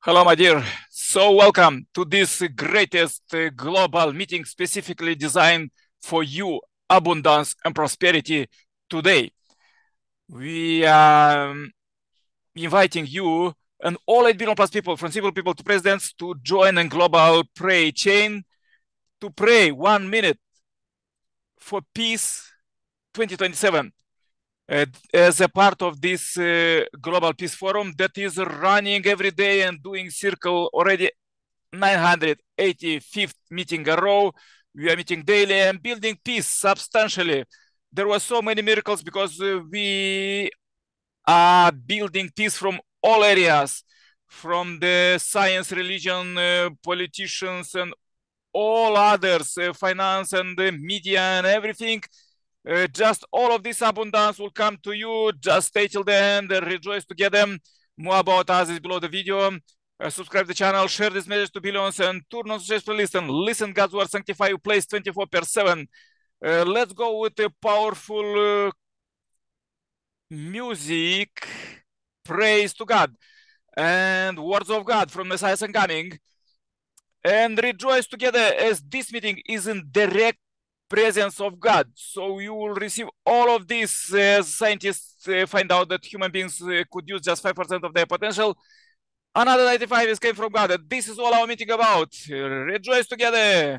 Hello, my dear. So welcome to this greatest global meeting specifically designed for you, abundance and prosperity today. We are inviting you and all 8 billion plus people, from simple people to presidents, to join a global pray chain to pray 1 minute for peace 2027. As a part of this Global Peace Forum that is running every day and doing circle already 985th meeting a row. We are meeting daily and building peace substantially. There were so many miracles because we are building peace from all areas, from the science, religion, politicians, and all others, finance and media and everything. Just all of this abundance will come to you. Just stay till the end and rejoice together. More about us is below the video. Subscribe the channel, share this message to billions, and turn on suggest playlist and listen God's word sanctify you place 24/7. Let's go with the powerful music, praise to God, and words of God from Messiah and coming, and rejoice together as this meeting is in direct presence of God. So you will receive all of this as scientists find out that human beings could use just 5% of their potential. Another 95 is came from God. This is all our meeting about. Rejoice together.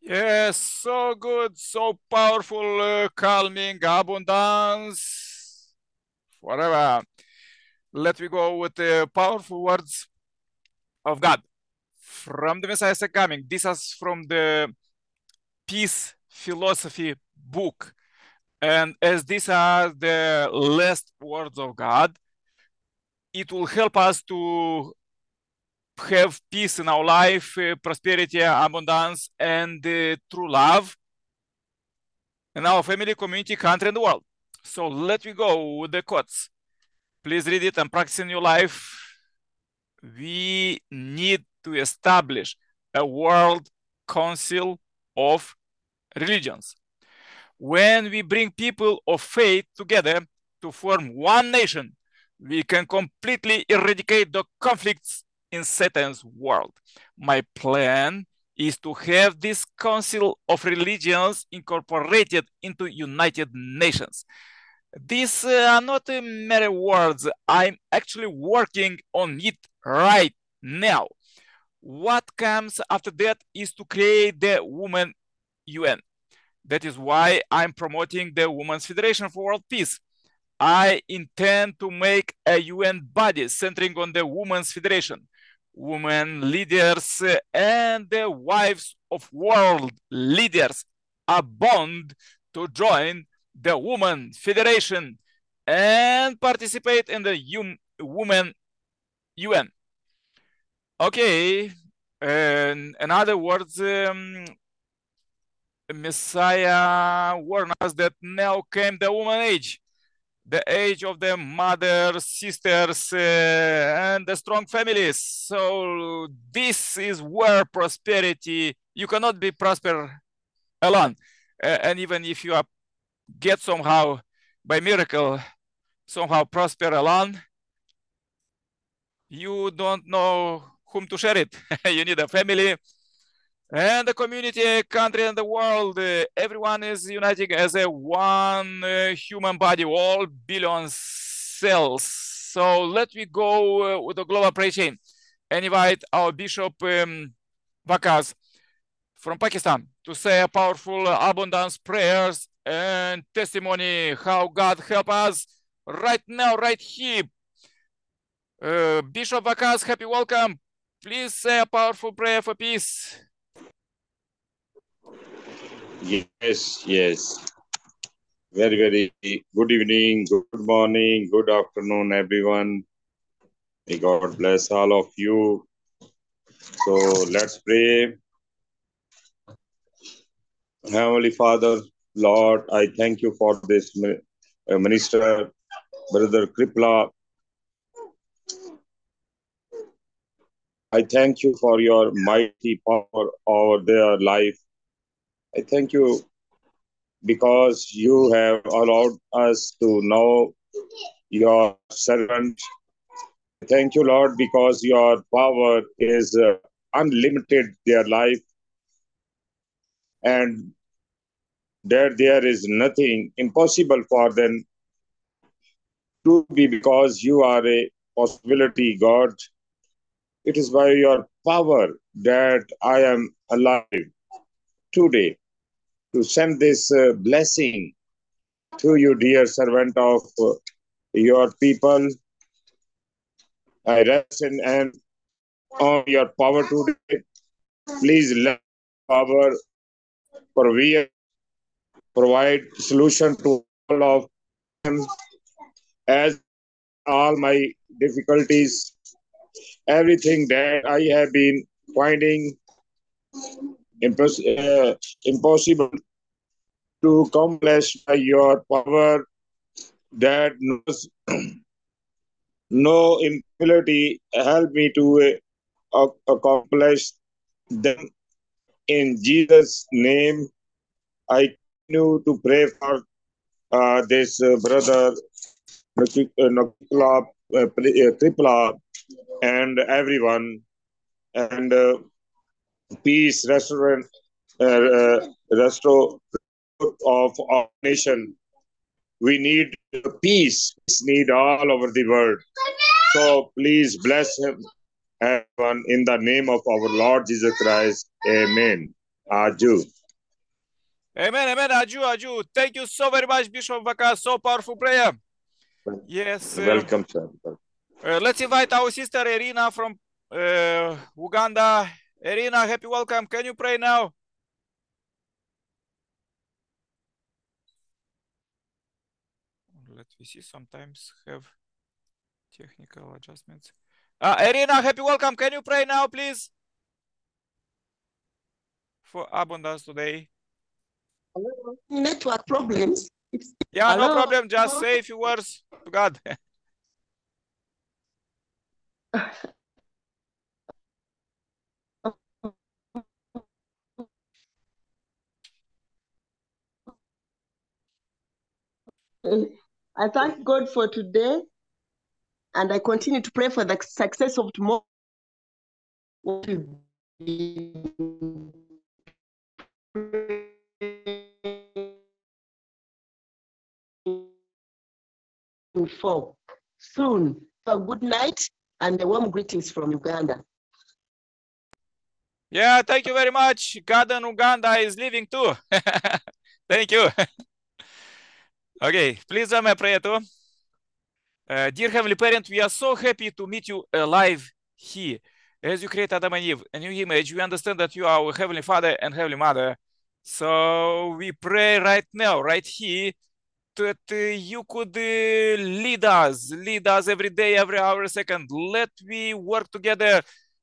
Yes, so good, so powerful, calming, abundance, forever. Let me go with the powerful words of God from the Messiah coming. This is from the Peace Philosophy book. And as these are the last words of God, it will help us to have peace in our life, prosperity, abundance, and true love in our family, community, country, and the world. So let me go with the quotes. Please read it and practice in your life. We need to establish a world council of religions. When we bring people of faith together to form one nation, we can completely eradicate the conflicts in Satan's world. My plan is to have this council of religions incorporated into United Nations. These are not mere words. I'm actually working on it right now. What comes after that is to create the Women UN. That is why I'm promoting the Women's Federation for World Peace. I intend to make a UN body centering on the Women's Federation. Women leaders and the wives of world leaders are bound to join the Women's Federation and participate in the Women UN. Okay, in other words, Messiah warned us that now came the woman age, the age of the mothers, sisters, and the strong families. So this is where prosperity, you cannot be prosper alone. And even if you are, get somehow by miracle, somehow prosper alone, you don't know whom to share it. You need a family, and the community, country, and the world. Everyone is uniting as a one human body, all billion cells. So let me go with the global prayer chain and invite our Bishop Vakas from Pakistan to say a powerful abundance prayers and testimony how God help us right now, right here. Bishop Vakas, happy welcome. Please say a powerful prayer for peace. Yes. Very, very good evening, good morning, good afternoon, everyone. May God bless all of you. So let's pray. Heavenly Father, Lord, I thank you for this minister, Brother Kripla. I thank you for your mighty power over their life. I thank you because you have allowed us to know your servant. Thank you, Lord, because your power is unlimited their life, and that there is nothing impossible for them to be, because you are a possibility, God. It is by your power that I am alive today to send this blessing to you, dear servant of your people. I rest and on your power today. Please let power provide solution to all of them, as all my difficulties, everything that I have been finding impossible to accomplish by your power that knows no impossibility. Help me to accomplish them in Jesus' name. I continue to pray for this brother Nakula Kripla and everyone, and peace restaurant restore of our nation. We need peace. Peace need all over the world. So please bless him, everyone, in the name of our Lord Jesus Christ. Amen. Aju. Amen, amen. Aju. Thank you so very much, Bishop Vaka. So powerful prayer. Yes. Welcome, sir. Let's invite our sister Irina from Uganda. Irina, happy welcome. Can you pray now? Let me see. Sometimes have technical adjustments. Irina, happy welcome. Can you pray now, please? For abundance today. Hello. Network problems. Yeah, Hello. no problem. Just say a few words to God. I thank God for today, and I continue to pray for the success of tomorrow. For soon. A good night and warm greetings from Uganda. Yeah, thank you very much. God in Uganda is living too. Thank you. Okay, please join my prayer too. Dear Heavenly Parent, we are so happy to meet you alive here. As you create Adam and Eve, a new image, we understand that you are our Heavenly Father and Heavenly Mother. So we pray right now, right here, that you could lead us every day, every hour, second. Let we work together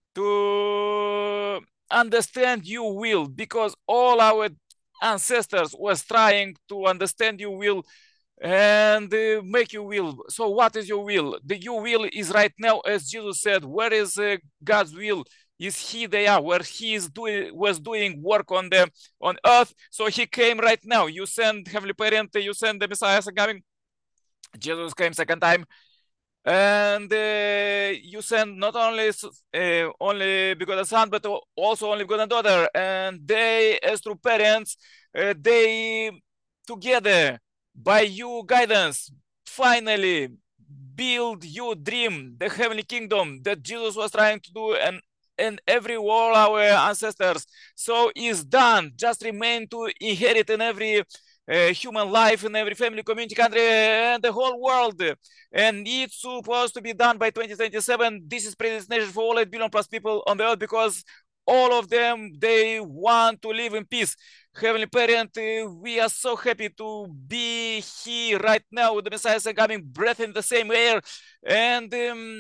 to understand your will, because all our ancestors was trying to understand your will and make your will. So what is your will? Your will is right now, as Jesus said, where is God's will? Is he there where he was doing work on earth? So he came right now. You send Heavenly Parent, you send the Messiah coming. Jesus came second time, and you send not only only begotten son, but also only begotten daughter. And they, as true parents, they together by your guidance finally build your dream, the heavenly kingdom that Jesus was trying to do, and every all our ancestors. So is done. Just remain to inherit in every human life, in every family, community, country, and the whole world. And it's supposed to be done by 2027. This is predestination for all 8 billion plus people on the earth, because all of them, they want to live in peace. Heavenly Parent, we are so happy to be here right now with the Messiah coming, breathing the same air. And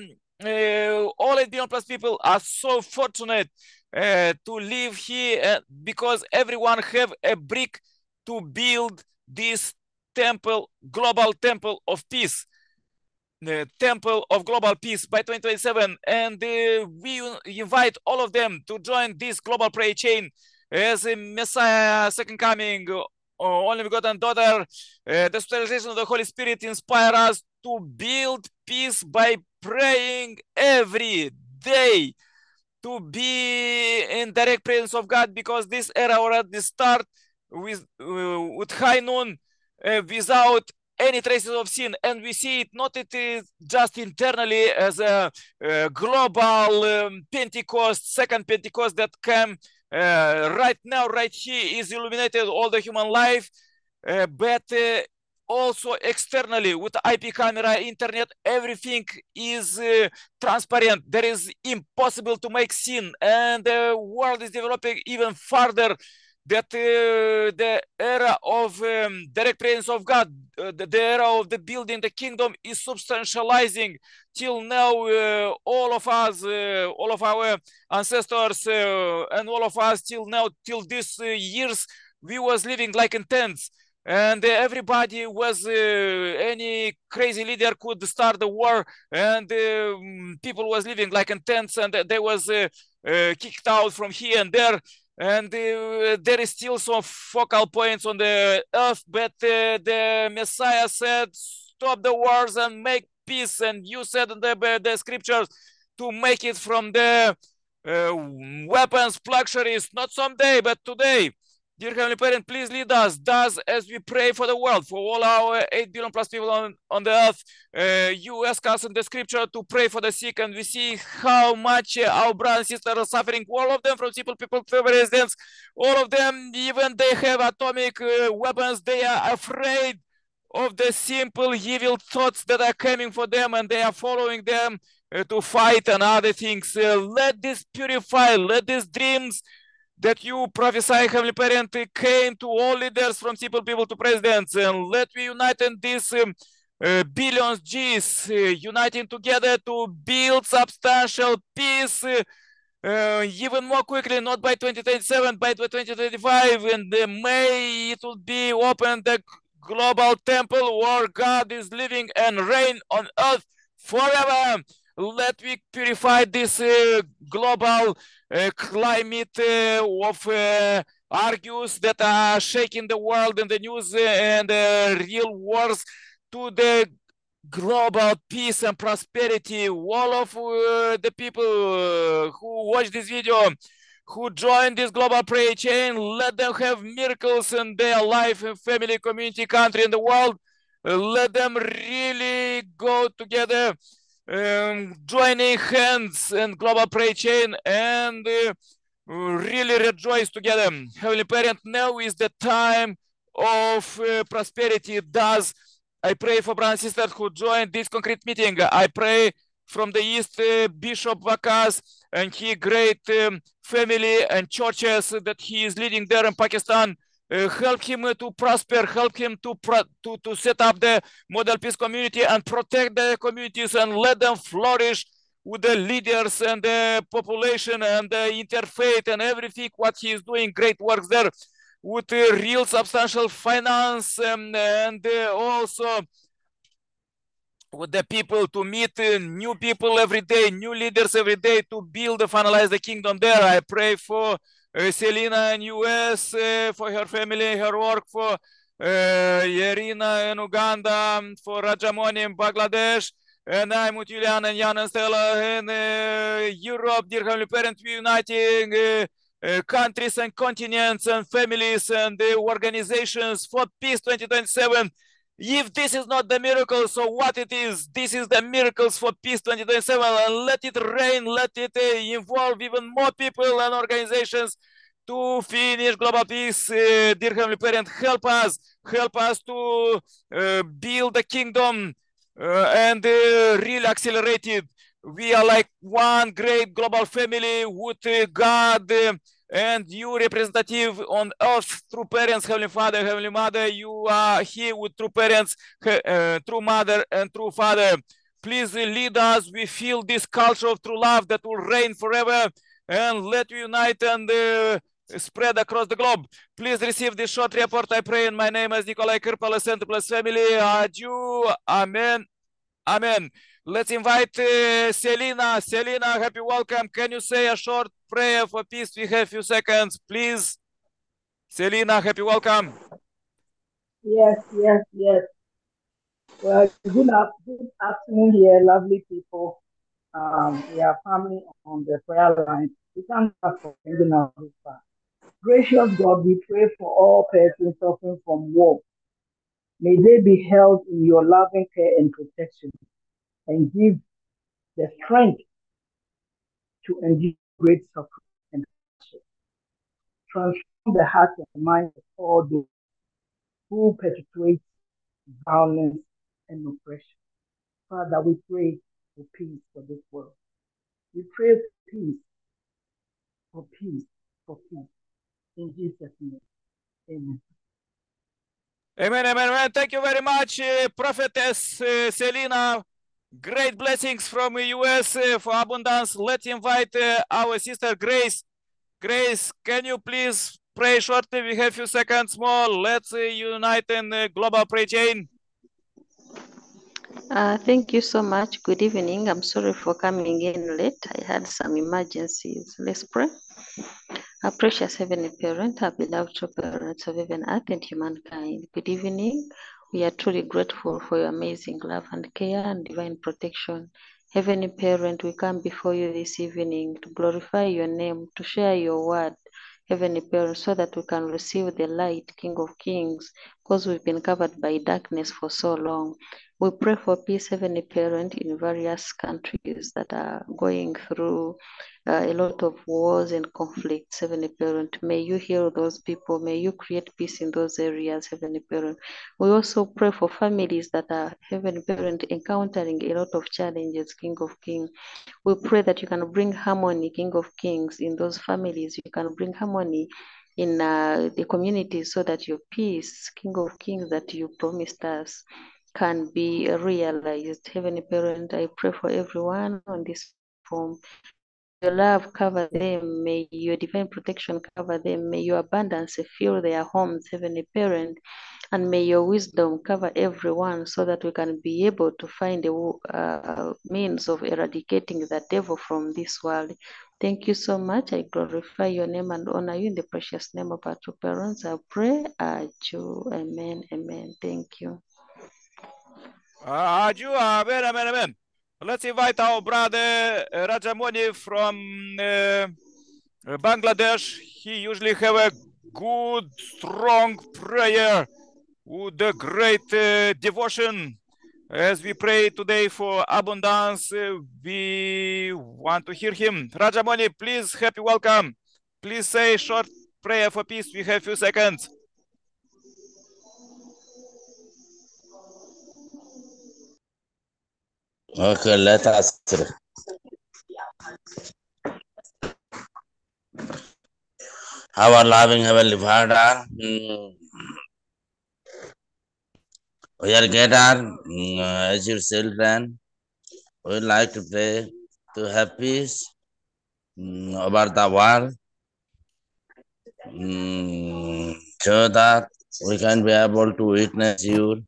all 8 billion plus people are so fortunate to live here because everyone have a brick to build this temple, global temple of peace. The temple of global peace by 2027, and we invite all of them to join this global prayer chain as a Messiah second coming, only begotten daughter. The spiritualization of the Holy Spirit inspire us to build peace by praying every day, to be in direct presence of God, because this era already start with high noon, without any traces of sin, and we see it not it is just internally as a global Pentecost, second Pentecost that came right now, right here, is illuminated all the human life, but also externally with IP camera, internet, everything is transparent. There is impossible to make sin, and the world is developing even further. That the era of direct presence of God, the era of the building the kingdom is substantializing. Till now, all of us, all of our ancestors, and all of us till now, till these years, we was living like in tents. And everybody was, any crazy leader could start the war, and people was living like in tents, and they was kicked out from here and there. And there is still some focal points on the earth, but the Messiah said, stop the wars and make peace. And you said in the scriptures to make it from the weapons, luxuries, not someday, but today. Dear Heavenly Parent, please lead us, thus as we pray for the world, for all our 8 billion plus people on the earth. You ask us in the scripture to pray for the sick, and we see how much our brothers and sisters are suffering. All of them, from simple people to residents, all of them, even they have atomic weapons, they are afraid of the simple evil thoughts that are coming for them, and they are following them to fight and other things. Let this purify, let these dreams that you prophesy, Heavenly Parent, came to all leaders, from simple people to presidents, and let we unite in these billions G's, uniting together to build substantial peace, even more quickly, not by 2027, by 2025, and May it will be open, the global temple where God is living and reign on earth forever. Let we purify this global climate of argues that are shaking the world in the news and real wars to the global peace and prosperity. All of the people who watch this video, who join this global prayer chain, let them have miracles in their life, family, community, country, and the world. Let them really go together, joining hands in global prayer chain, and really rejoice together. Heavenly Parent, now is the time of prosperity. Thus, I pray for brothers and sisters who joined this concrete meeting. I pray from the East, Bishop Vakas and his great family and churches that he is leading there in Pakistan. Help him to prosper, help him to set up the model peace community and protect the communities and let them flourish with the leaders and the population and the interfaith and everything what he is doing, great works there with real substantial finance, and also with the people to meet new people every day, new leaders every day to build and finalize the kingdom there. I pray for Selina in US, for her family, her work, for Irina in Uganda, for Rajamoni in Bangladesh, and I'm with Julian and Jan and Stella in Europe. Dear Heavenly Parent, we uniting countries and continents and families and organizations for peace 2027. If this is not the miracle, so what it is? This is the miracles for peace 2027, and let it rain, let it involve even more people and organizations to finish global peace. Dear Heavenly Parent, help us to build the kingdom and really accelerate it. We are like one great global family with God and you representative on earth through parents, Heavenly Father, Heavenly Mother. You are here with true parents, true mother, and true father. Please lead us. We feel this culture of true love that will reign forever, and let you unite and spread across the globe. Please receive this short report. I pray in my name as Nikolai Kirpala, Center Plus family. Adieu. Amen. Amen. Let's invite Selina. Selina, happy welcome. Can you say a short prayer for peace? We have a few seconds, please. Selina, happy welcome. Yes. Well, good afternoon here, lovely people. We are family on the prayer line. We thank God for bringing us this far. Gracious God, we pray for all persons suffering from war. May they be held in your loving care and protection, and give the strength to endure great suffering and hardship. Transform the hearts and minds of all those who perpetrate violence and oppression. Father, we pray for peace for this world. We pray for peace, for peace, for peace. In Jesus' name, amen. Amen, amen, amen. Thank you very much, Prophetess Selina. Great blessings from the US for abundance. Let's invite our sister Grace. Grace, can you please pray shortly? We have a few seconds more. Let's unite in the global prayer chain. Thank you so much. Good evening. I'm sorry for coming in late. I had some emergencies. Let's pray. Our precious Heavenly Parent, our beloved true parents of heaven, earth, and humankind. Good evening. We are truly grateful for your amazing love and care and divine protection. Heavenly Parent, we come before you this evening to glorify your name, to share your word, Heavenly Parent, so that we can receive the light, King of Kings, because we've been covered by darkness for so long. We pray for peace, Heavenly Parent, in various countries that are going through a lot of wars and conflicts, Heavenly Parent. May you heal those people. May you create peace in those areas, Heavenly Parent. We also pray for families that are, Heavenly Parent, encountering a lot of challenges, King of Kings. We pray that you can bring harmony, King of Kings, in those families. You can bring harmony in the community so that your peace, King of Kings, that you promised us can be realized. Heavenly Parent, I pray for everyone on this platform. Your love cover them. May your divine protection cover them. May your abundance fill their homes, Heavenly Parent. And may your wisdom cover everyone so that we can be able to find a means of eradicating the devil from this world. Thank you so much. I glorify your name and honor you in the precious name of our two parents. I pray. Amen. Amen. Thank you. Amen, amen, amen. Let's invite our brother Rajamoni from Bangladesh. He usually have a good, strong prayer with a great devotion. As we pray today for abundance, we want to hear him. Rajamoni, please, happy welcome. Please say a short prayer for peace. We have a few seconds. Okay, let us pray. Our loving Heavenly Father, we are gathered as your children. We would like to pray to have peace over the world, so that we can be able to witness your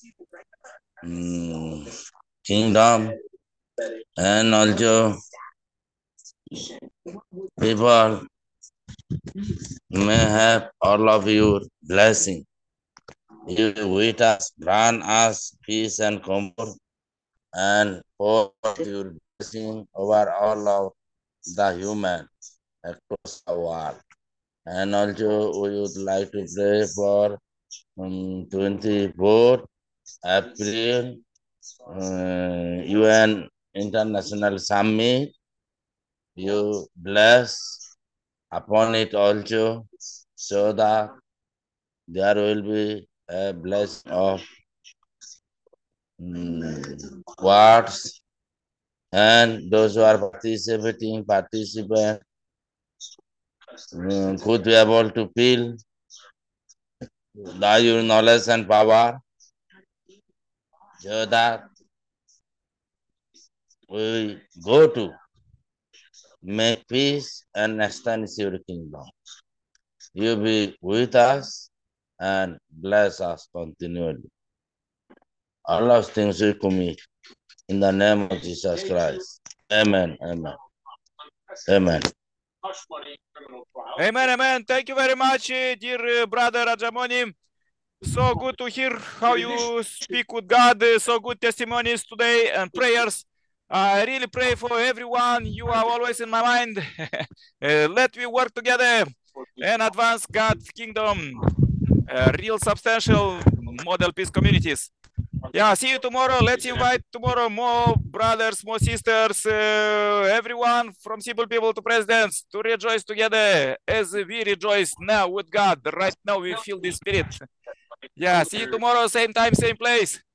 kingdom, and also people may have all of your blessing. You with us, grant us peace and comfort, and pour your blessing over all of the human across the world. And also we would like to pray for 24th April UN International Summit. You bless upon it also, so that there will be a blessing of words, and those who are participating could be able to feel your knowledge and power, so that we go to make peace and establish your kingdom. You be with us and bless us continually. All those things we commit in the name of Jesus Christ. Amen. Amen. Amen. Amen, amen. Thank you very much, dear brother Rajamoni. So good to hear how you speak with God. So good testimonies today and prayers. I really pray for everyone. You are always in my mind. Let me work together and advance God's kingdom. Real substantial model peace communities. Yeah, see you tomorrow. Let's invite tomorrow more brothers, more sisters, everyone from simple people to presidents to rejoice together as we rejoice now with God. Right now we feel the spirit. Yeah, see you tomorrow, same time, same place.